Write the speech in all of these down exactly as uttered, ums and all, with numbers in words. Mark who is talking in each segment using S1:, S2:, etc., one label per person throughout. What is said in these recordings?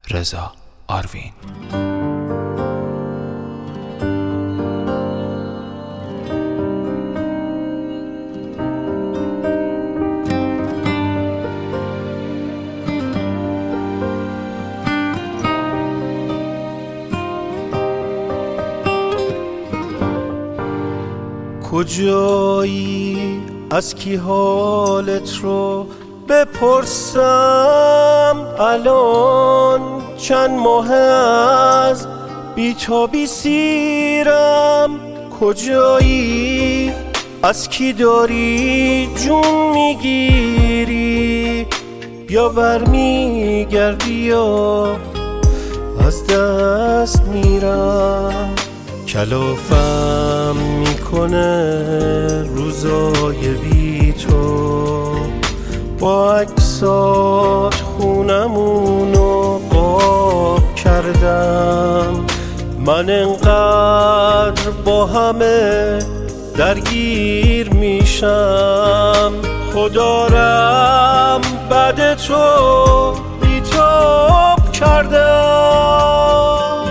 S1: رضا آروین.
S2: کجایی از کی حالت رو بپرسم؟ الان چند ماه از بی‌تابی سیرم. کجایی از کی داری جون میگیری؟ یا برمیگردی یا از دست میرم. کلافم میکنه روزای بی تو، با عکسات خونمونو قاب کردم. من انقدر با همه درگیر میشم، خدارم بعد تو بی‌تاب کردم.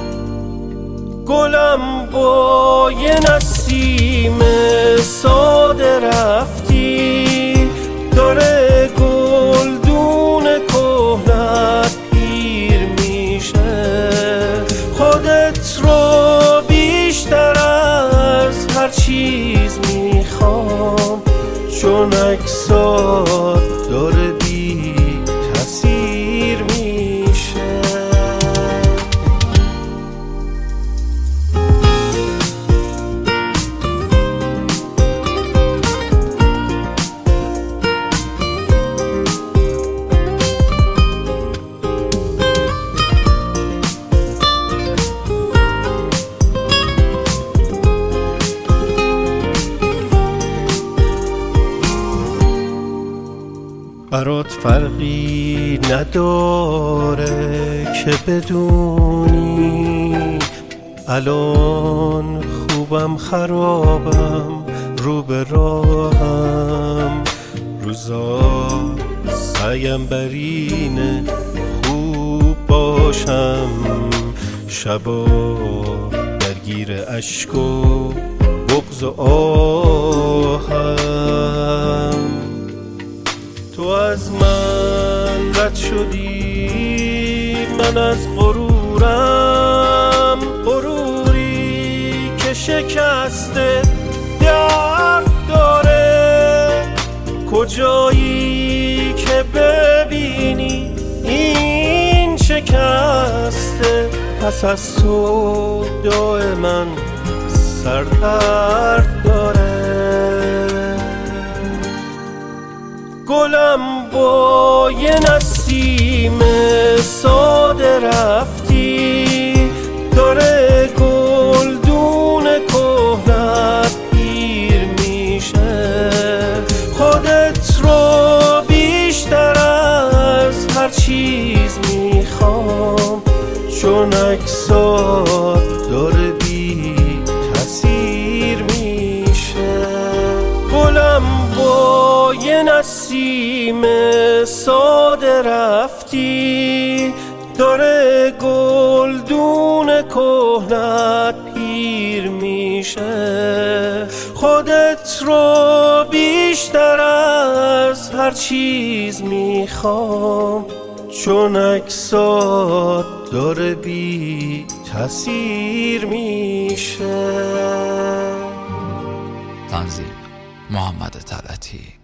S2: گلم با یه نسیم ساده رفتی، داره گلدون کهنت پیر میشه. خودت رو بیشتر از هر چیز میخوام، چون عکسات داره بی تأثیر میشه. برات فرقی نداره که بدونی الان خوبم خرابم رو به راهم. روزا سعیم بر اینه خوب باشم، شبا درگیر اشک و بغض و آهم. تو از من رد شدی، من از غرورم، غروری که شکسته درد داره. کجایی که ببینی این شکسته، پس از تو دائما سردرد داره. گلم با یه نسیم ساده رفتی، داره گلدون کهنت پیر میشه. خودت رو بیشتر از هر چیز میخوام، چون عکسات داره بی تأثیر میشه. گلم با یه نسیم ساده رفتی، داره گلدون کهنت پیر میشه. خودت رو بیشتر از هر چیز میخوام، چون عکسات داره بی تأثیر میشه.
S1: تنظیم محمد طلعتی.